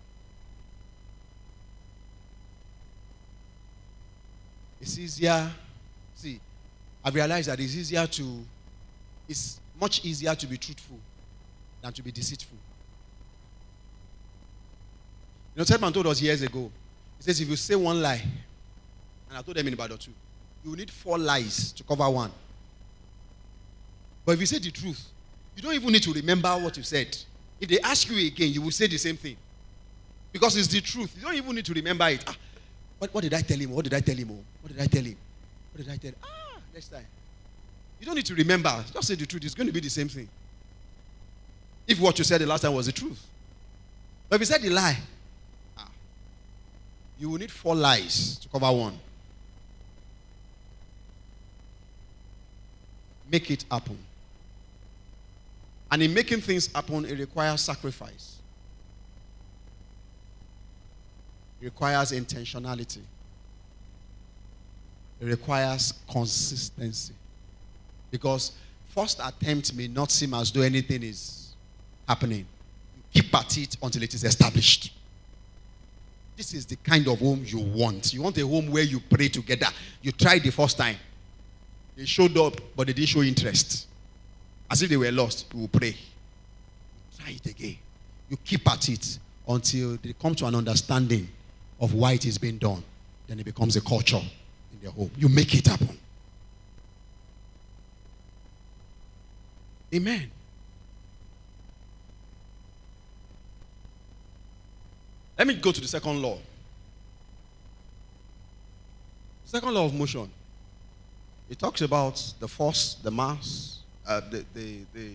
It's easier. See, I've realized that it's easier to, it's much easier to be truthful than to be deceitful. You know, Tedman told us years ago, he says, if you say one lie, and I told them in Ibadan too, you will need four lies to cover one. But if you say the truth, you don't even need to remember what you said. If they ask you again, you will say the same thing. Because it's the truth. You don't even need to remember it. Ah, what, what did I tell him? What did I tell him? What did I tell him? What did I tell him? Ah, next time. You don't need to remember. Just say the truth. It's going to be the same thing. If what you said the last time was the truth. But if you said the lie, ah, you will need four lies to cover one. Make it happen. And in making things happen, it requires sacrifice. It requires intentionality. It requires consistency. Because first attempt may not seem as though anything is happening. You keep at it until it is established. This is the kind of home you want. You want a home where you pray together. You tried the first time. They showed up, but they didn't show interest. As if they were lost. You will pray. Try it again. You keep at it until they come to an understanding of why it is being done. Then it becomes a culture in their home. You make it happen. Amen. Let me go to the second law. Second law of motion. It talks about the force, the mass, uh, the, the, the,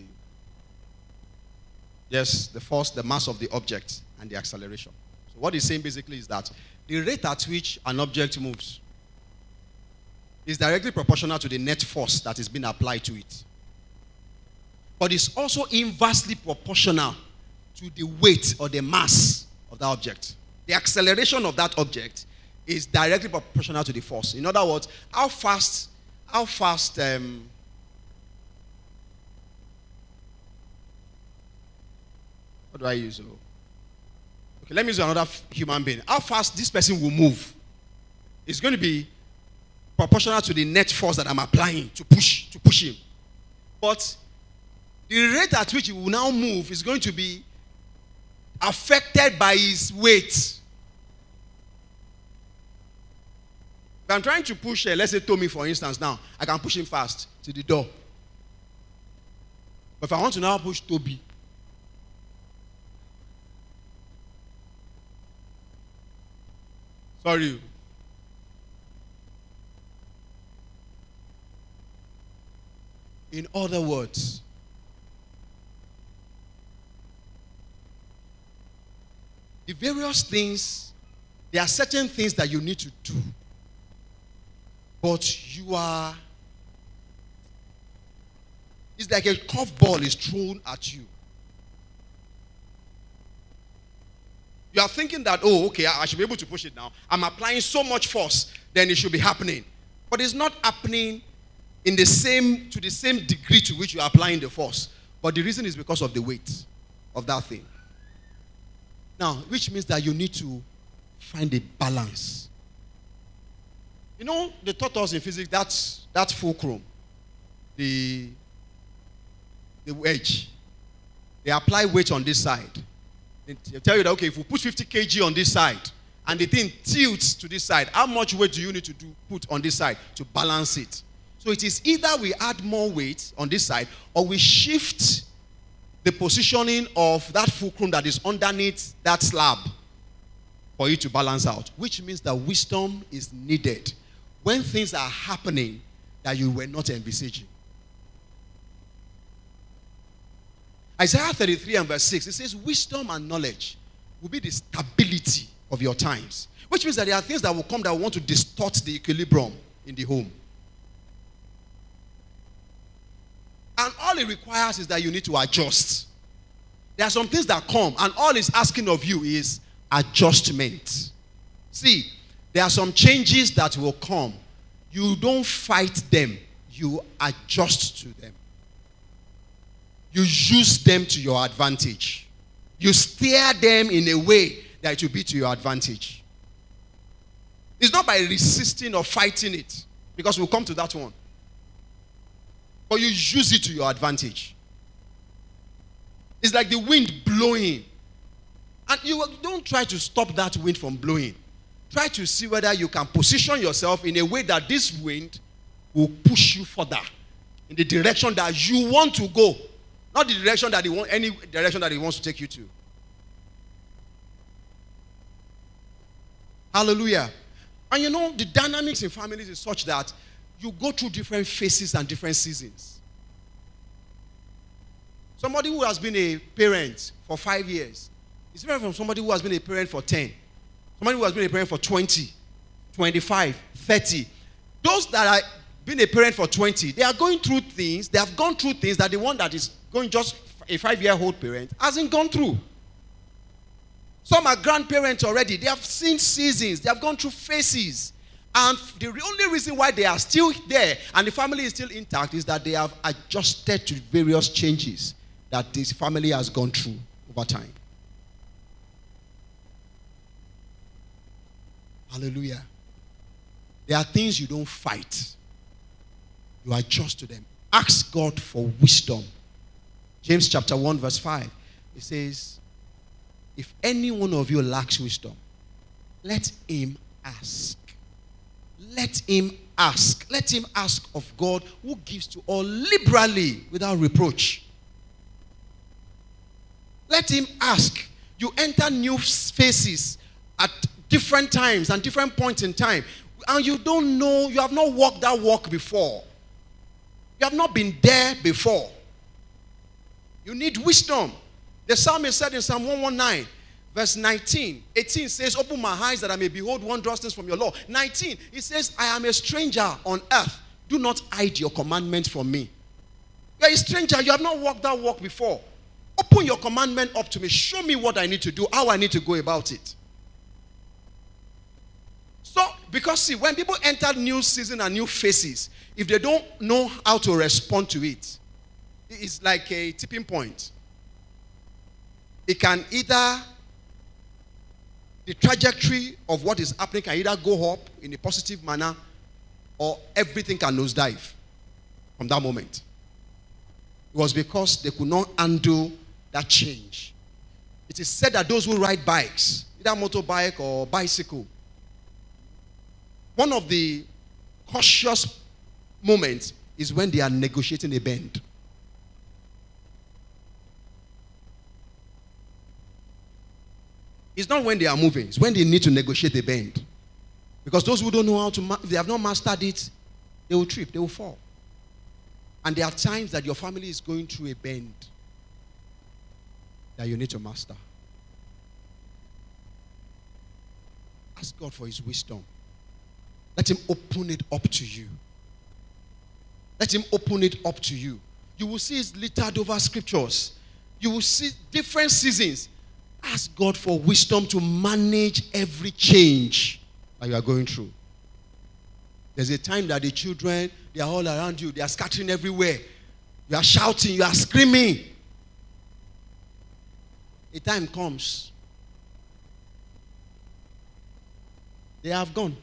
yes, the force, the mass of the object, and the acceleration. So what he's saying basically is that the rate at which an object moves is directly proportional to the net force that is being applied to it. But it's also inversely proportional to the weight or the mass of that object. The acceleration of that object is directly proportional to the force. In other words, how fast, how fast, um, what do I use? Oh? Okay, let me use another human being. How fast this person will move is going to be proportional to the net force that I'm applying to push, to push him. But the rate at which he will now move is going to be affected by his weight. If I'm trying to push, uh, let's say Tommy, for instance, now, I can push him fast to the door. But if I want to now push Toby, sorry. In other words, the various things, there are certain things that you need to do. But you are, it's like a curveball is thrown at you. You are thinking that, oh, okay, I should be able to push it now. I'm applying so much force, then it should be happening. But it's not happening in the same, to the same degree to which you are applying the force. But the reason is because of the weight of that thing. Now, which means that you need to find a balance. You know, they taught us in physics that's that fulcrum, the, the wedge. They apply weight on this side. They tell you that, okay, if we put fifty kilograms on this side and the thing tilts to this side, how much weight do you need to do put on this side to balance it? So it is either we add more weight on this side or we shift the positioning of that fulcrum that is underneath that slab for you to balance out, which means that wisdom is needed when things are happening that you were not envisaging. Isaiah thirty-three and verse six, it says, wisdom and knowledge will be the stability of your times. Which means that there are things that will come that will want to distort the equilibrium in the home. And all it requires is that you need to adjust. There are some things that come, and all it's asking of you is adjustment. See, there are some changes that will come. You don't fight them. You adjust to them. You use them to your advantage. You steer them in a way that it will be to your advantage. It's not by resisting or fighting it, because we'll come to that one. But you use it to your advantage. It's like the wind blowing. And you don't try to stop that wind from blowing. Try to see whether you can position yourself in a way that this wind will push you further in the direction that you want to go. Not the direction that he want, any direction that he wants to take you to. Hallelujah. And you know, the dynamics in families is such that you go through different phases and different seasons. Somebody who has been a parent for five years is different from somebody who has been a parent for ten. Somebody who has been a parent for twenty, twenty-five, thirty. Those that are been a parent for twenty, they are going through things, they have gone through things that the one that is going just a five-year-old parent hasn't gone through. Some are grandparents already. They have seen seasons. They have gone through phases. And the only reason why they are still there and the family is still intact is that they have adjusted to various changes that this family has gone through over time. Hallelujah. There are things you don't fight. You adjust to them. Ask God for wisdom. James chapter one verse five. It says, if any one of you lacks wisdom, let him ask. Let him ask. Let him ask of God, who gives to all liberally without reproach. Let him ask. You enter new phases at different times and different points in time. And you don't know, you have not walked that walk before. You have not been there before. You need wisdom. The psalmist said in Psalm one nineteen, verse nineteen, eighteen says, open my eyes that I may behold wondrous things from your law. nineteen, it says, I am a stranger on earth. Do not hide your commandments from me. You are a stranger. You have not walked that walk before. Open your commandment up to me. Show me what I need to do, how I need to go about it. So, because see, when people enter new season and new phases, if they don't know how to respond to it, it's like a tipping point. It can either, the trajectory of what is happening can either go up in a positive manner or everything can nosedive from that moment. It was because they could not handle that change. It is said that those who ride bikes, either motorbike or bicycle, one of the cautious moments is when they are negotiating a bend. It's not when they are moving. It's when they need to negotiate a bend. Because those who don't know how to, ma- if they have not mastered it, they will trip, they will fall. And there are times that your family is going through a bend that you need to master. Ask God for his wisdom. Let him open it up to you. Let him open it up to you. You will see it's littered over scriptures. You will see different seasons. Ask God for wisdom to manage every change that you are going through. There's a time that the children, they are all around you. They are scattering everywhere. You are shouting. You are screaming. A time comes. They have gone.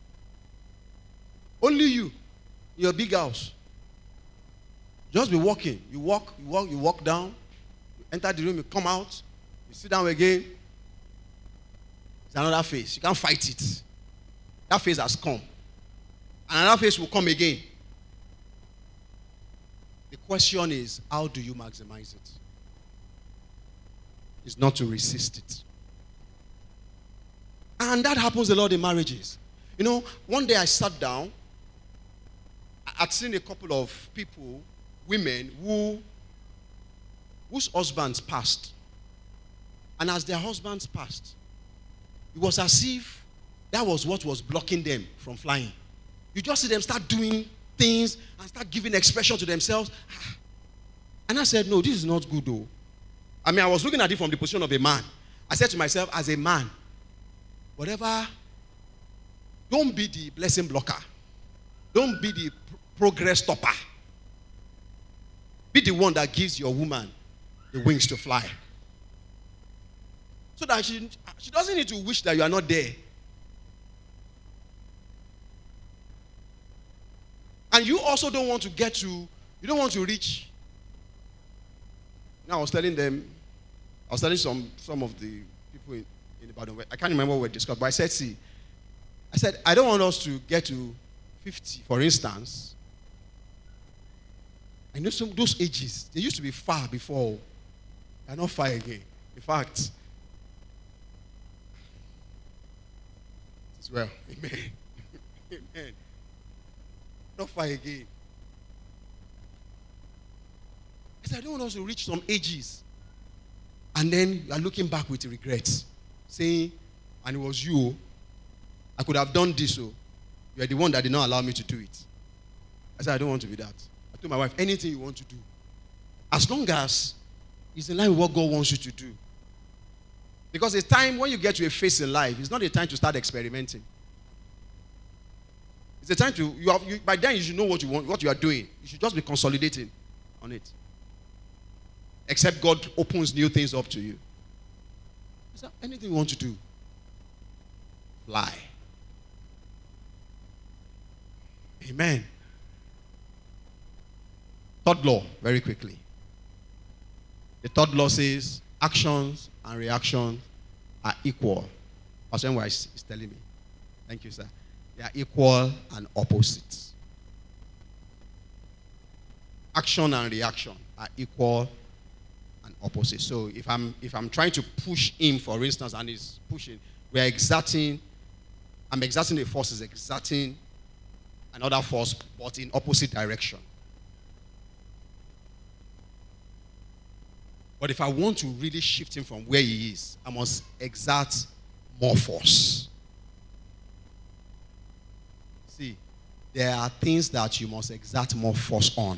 Only you, in your big house. Just be walking. You walk, you walk, you walk down. You enter the room, you come out. You sit down again. It's another phase. You can't fight it. That phase has come. And another phase will come again. The question is, how do you maximize it? It's not to resist it. And that happens a lot in marriages. You know, one day I sat down. I'd seen a couple of people, women, who whose husbands passed. And as their husbands passed, it was as if that was what was blocking them from flying. You just see them start doing things and start giving expression to themselves. And I said, no, this is not good though. I mean, I was looking at it from the position of a man. I said to myself, as a man, whatever, don't be the blessing blocker. Don't be the progress stopper. Be the one that gives your woman the wings to fly. So that she, she doesn't need to wish that you are not there. And you also don't want to get to, you don't want to reach. Now I was telling them, I was telling some, some of the people in, in Ibadan, I can't remember what we discussed, but I said, see, I said, I don't want us to get to fifty, for instance. I know some those ages, they used to be far before. They're not far again. In fact, as well, amen. Amen. Not far again. I said, I don't want us to reach some ages. And then you are looking back with regrets, saying, and it was you, I could have done this, so you are the one that did not allow me to do it. I said, I don't want to be that. I told my wife, anything you want to do, as long as it's in line with what God wants you to do. Because it's time when you get to a phase in life, it's not a time to start experimenting. It's a time to, you have, you, by then you should know what you want, what you are doing. You should just be consolidating on it. Except God opens new things up to you. Is there anything you want to do? Fly. Amen. Third law, very quickly. The third law says actions and reactions are equal. Pastor N Y is telling me. Thank you, sir. They are equal and opposite. Action and reaction are equal and opposite. So if I'm if I'm trying to push him, for instance, and he's pushing, we are exerting, I'm exerting a force, is exerting another force, but in opposite direction. But if I want to really shift him from where he is, I must exert more force. See, there are things that you must exert more force on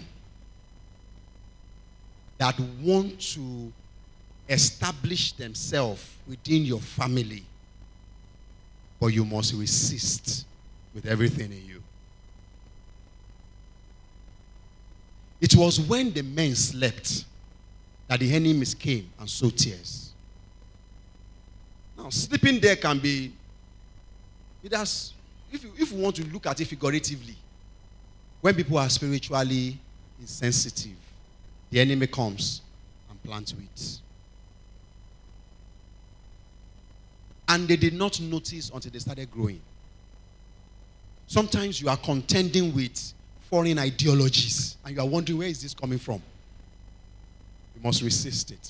that want to establish themselves within your family, but you must resist with everything in you. It was when the men slept that the enemies came and sowed tears. Now, sleeping there can be, it has, if you, if you want to look at it figuratively, when people are spiritually insensitive, the enemy comes and plants weeds. And they did not notice until they started growing. Sometimes you are contending with foreign ideologies and you are wondering, where is this coming from? You must resist it.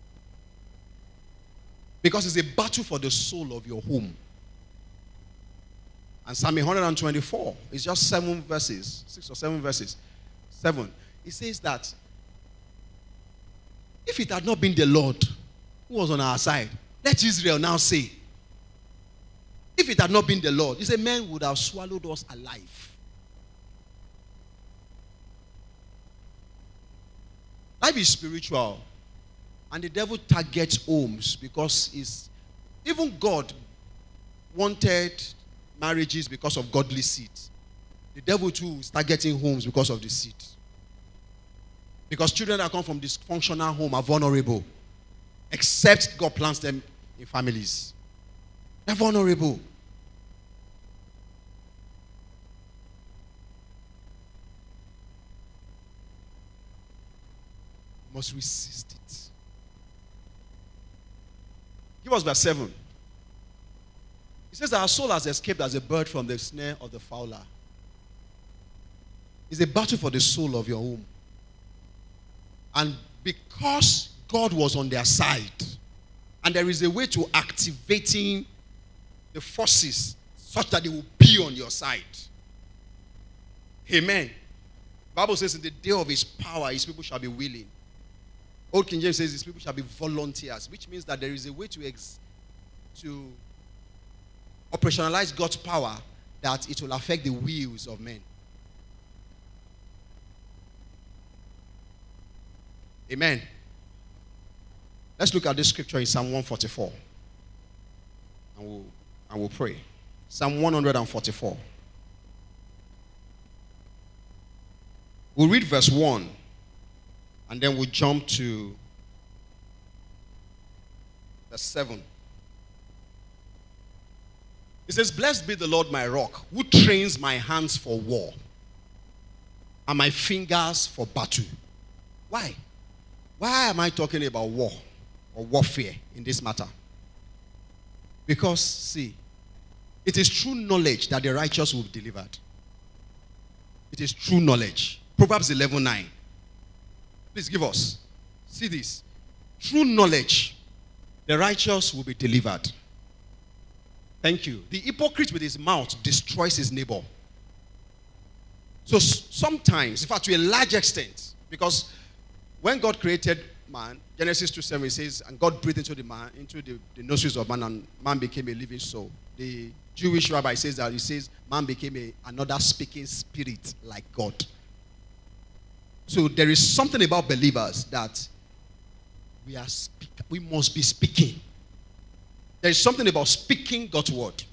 Because it's a battle for the soul of your home. And Psalm one twenty-four is just seven verses, six or seven verses. Seven. It says that if it had not been the Lord who was on our side, let Israel now say, if it had not been the Lord, he said, men would have swallowed us alive. Life is spiritual. And the devil targets homes because it's, even God wanted marriages because of godly seed. The devil too is targeting homes because of the seed. Because children that come from dysfunctional home are vulnerable. Except God plants them in families. They're vulnerable. You must resist it. Give us verse seven. It says that our soul has escaped as a bird from the snare of the fowler. It's a battle for the soul of your home. And because God was on their side, and there is a way to activating the forces such that they will be on your side. Amen. The Bible says in the day of his power, his people shall be willing. Old King James says his people shall be volunteers, which means that there is a way to, ex- to operationalize God's power that it will affect the wills of men. Amen. Let's look at this scripture in Psalm one forty-four. And we'll, and we'll pray. Psalm one forty-four. We'll read verse one. And then we'll jump to verse seven. It says, "Blessed be the Lord my rock, who trains my hands for war and my fingers for battle." Why? Why am I talking about war or warfare in this matter? Because, see, it is true knowledge that the righteous will be delivered. It is true knowledge. Proverbs eleven nine. Please give us. See this. True knowledge, the righteous will be delivered. Thank you. The hypocrite with his mouth destroys his neighbor. So sometimes, in fact, to a large extent, because when God created man, Genesis two seven says, and God breathed into the man, into the, the nostrils of man, and man became a living soul. The Jewish rabbi says that he says man became a, another speaking spirit like God. So there is something about believers that we are speak, we must be speaking. There is something about speaking God's word.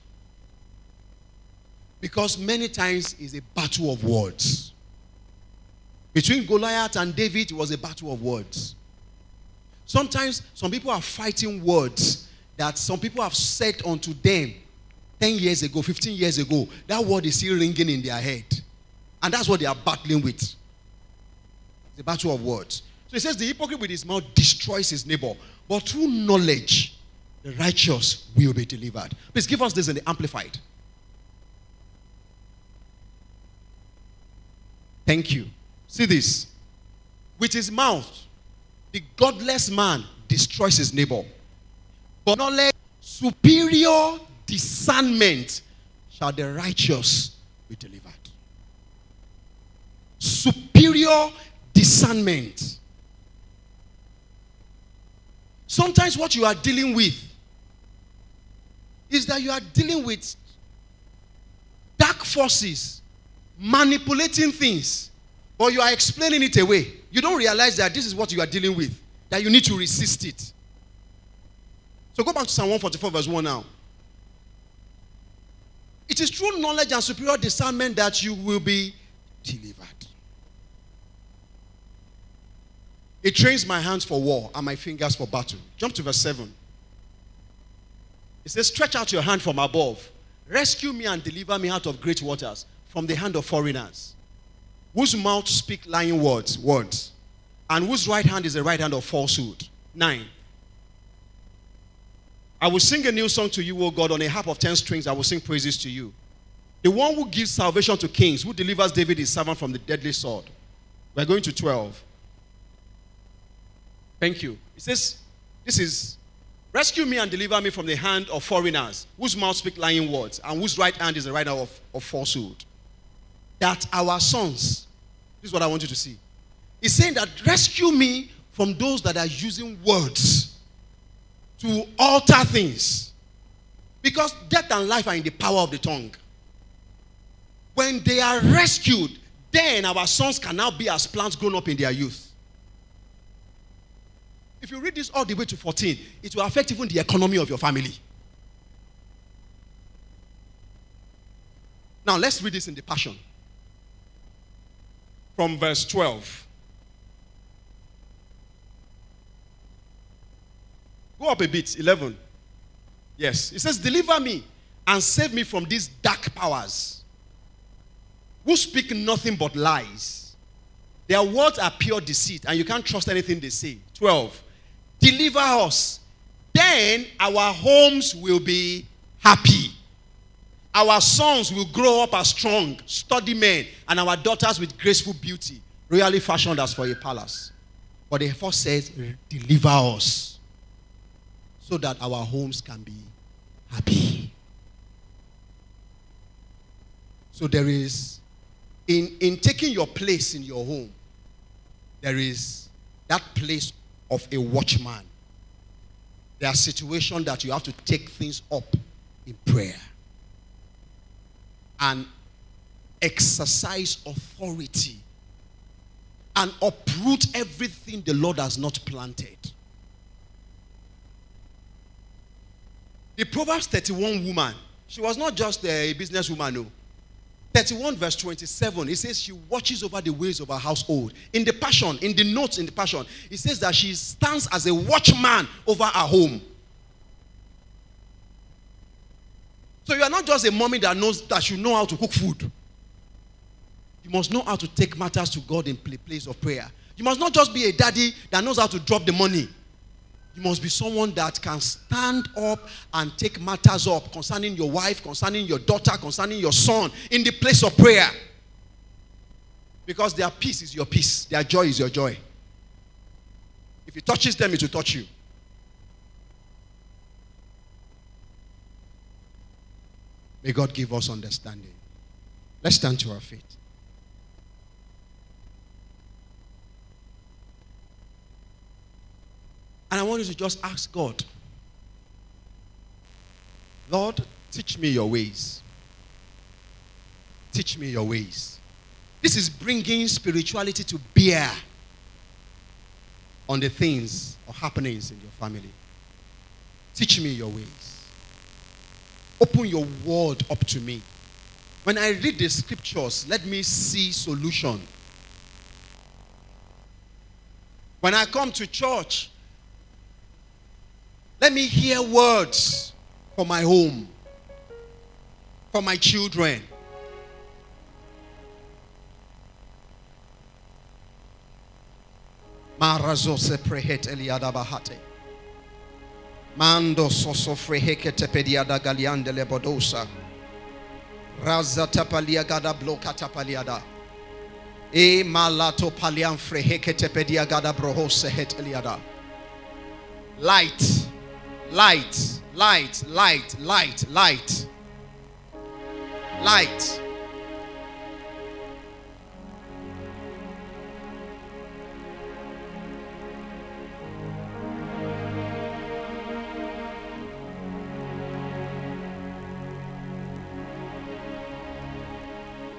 Because many times it's a battle of words. Between Goliath and David, it was a battle of words. Sometimes some people are fighting words that some people have said unto them ten years ago, fifteen years ago. That word is still ringing in their head. And that's what they are battling with. The battle of words. So it says the hypocrite with his mouth destroys his neighbor, but through knowledge the righteous will be delivered. Please give us this in the Amplified. Thank you. See this. With his mouth the godless man destroys his neighbor, but knowledge, superior discernment shall the righteous be delivered. Superior discernment. Sometimes what you are dealing with is that you are dealing with dark forces manipulating things, but you are explaining it away. You don't realize that this is what you are dealing with, that you need to resist it. So go back to Psalm one forty-four verse one now. It is through knowledge and superior discernment that you will be delivered. It trains my hands for war and my fingers for battle. Jump to verse seven. It says, stretch out your hand from above. Rescue me and deliver me out of great waters, from the hand of foreigners, whose mouth speak lying words, words, and whose right hand is the right hand of falsehood. Nine. I will sing a new song to you, O God, on a harp of ten strings. I will sing praises to you. The one who gives salvation to kings, who delivers David his servant from the deadly sword. We're going to twelve. Thank you. It says, this is, rescue me and deliver me from the hand of foreigners, whose mouth speak lying words, and whose right hand is the right hand of, of falsehood. That our sons, this is what I want you to see. It's saying that rescue me from those that are using words to alter things. Because death and life are in the power of the tongue. When they are rescued, then our sons can now be as plants grown up in their youth. If you read this all the way to fourteen, it will affect even the economy of your family. Now let's read this in the Passion. From verse twelve. Go up a bit, eleven. Yes, it says, deliver me and save me from these dark powers, who speak nothing but lies. Their words are pure deceit, and you can't trust anything they say. twelve. Deliver us, then our homes will be happy. Our sons will grow up as strong, sturdy men, and our daughters with graceful beauty, royally fashioned as for a palace. But the first says, deliver us so that our homes can be happy. So there is, in, in taking your place in your home, there is that place of a watchman. There are situations that you have to take things up in prayer and exercise authority and uproot everything the Lord has not planted. The Proverbs thirty-one woman, she was not just a businesswoman, no. thirty-one verse twenty-seven, it says she watches over the ways of her household. In the Passion, in the notes in the Passion, it says that she stands as a watchman over her home. So you are not just a mommy that knows that you know how to cook food. You must know how to take matters to God in a place of prayer. You must not just be a daddy that knows how to drop the money. You must be someone that can stand up and take matters up concerning your wife, concerning your daughter, concerning your son in the place of prayer. Because their peace is your peace. Their joy is your joy. If it touches them, it will touch you. May God give us understanding. Let's stand to our feet. And I want you to just ask God, Lord, teach me your ways. Teach me your ways. This is bringing spirituality to bear on the things or happenings in your family. Teach me your ways. Open your word up to me. When I read the scriptures, let me see solution. When I come to church, let me hear words for my home, for my children. Marazo se prehet eliada bahate. Mando soso freheke tepediada galiande lebodosa. Raza tapalia gada bloka tapaliada. E malato palian freheke tepedia gada brohose het eliada. Light. Light, light, light, light, light, light.